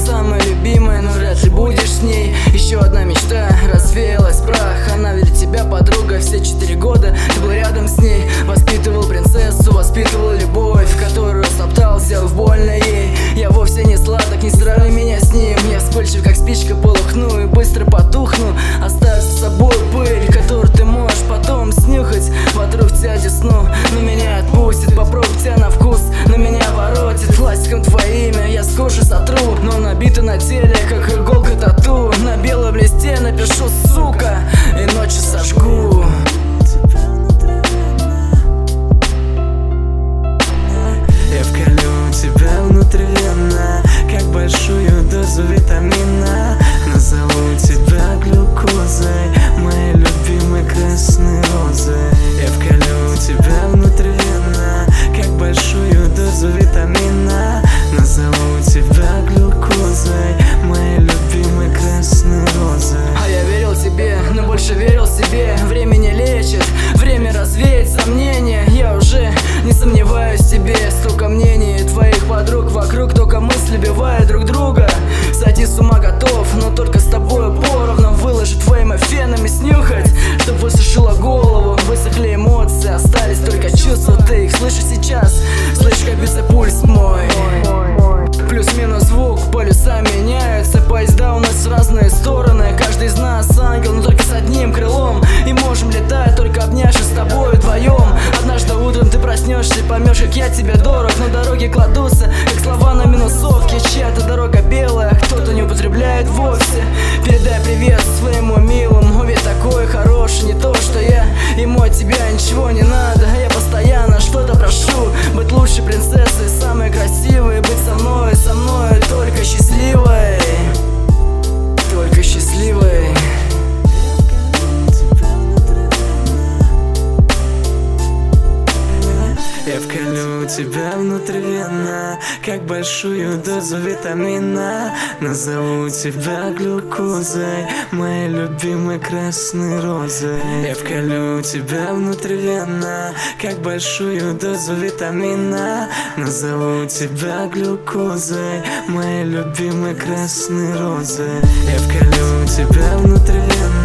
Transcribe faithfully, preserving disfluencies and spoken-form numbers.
самая любимая, но вряд ли будешь с ней. Еще одна мечта развеялась в прах. Она ведь тебя подруга, все четыре года ты был рядом с ней. Воспитывал принцессу, воспитывал любовь, которую стоптал, сделав больно ей. Я вовсе не сладок, не сравни меня с ним. Я вспыльчив, как спичка, полыхну и быстро потухну, оставив за собой пыль, которую ты можешь потом снюхать. Вотру в тебя десну, но меня отпустит. Попробуй тебя на вкус, но меня воротит. Пластиком твое имя я с кожи сотру, но набито на теле, как иголка тату. На белом листе напишу сука и ночью сожгу. Я вколю тебя внутривенно, как большую дозу витамина. Назову тебя глюкозой, моей любимой красной розой. Я вколю тебя внутривенно, как большую дозу витамина. Назову тебя глюкозой, моей любимой красной розой. А я верил тебе, но больше верил себе. Время не лечит, время развеет сомнения. Я уже не сомневаюсь в тебе. Столько мнений твоих подруг вокруг, только мысли убивают друг друга. Сойти с ума готов, но только с тобой поровну. Выложить твоими фенами снюхать, чтоб высушила голову. Высохли эмоции, остались только чувства. Ты их слышишь сейчас, слышишь, как бьется пульс мой. Плюс-минус звук, полюса меняются. Поезда у нас в разные стороны. Каждый из нас ангел, но только с одним крылом. И можем летать, только обнявшись с тобой вдвоем. Однажды утром ты проснешься и поймешь, как я тебе дорог. Но дороги кладутся, как слова на минусовке. Чья-то дорога белая, кто-то не употребляет вовсе. Передай привет своему милому, ведь такой хороший, не то что я. Ему от тебя ничего не надо, я постоянно что-то прошу. Быть лучшей принцессой, самой красивой. Быть со мной, со мной, только счастливой. Только счастливой. Я вколю тебя внутривенно, как большую дозу витамина. Назову тебя глюкозой, моей любимой красной розой. Я вколю тебя внутривенно, как большую дозу витамина. Назову тебя глюкозой, моей любимой красной розой. Я вколю тебя внутривенно,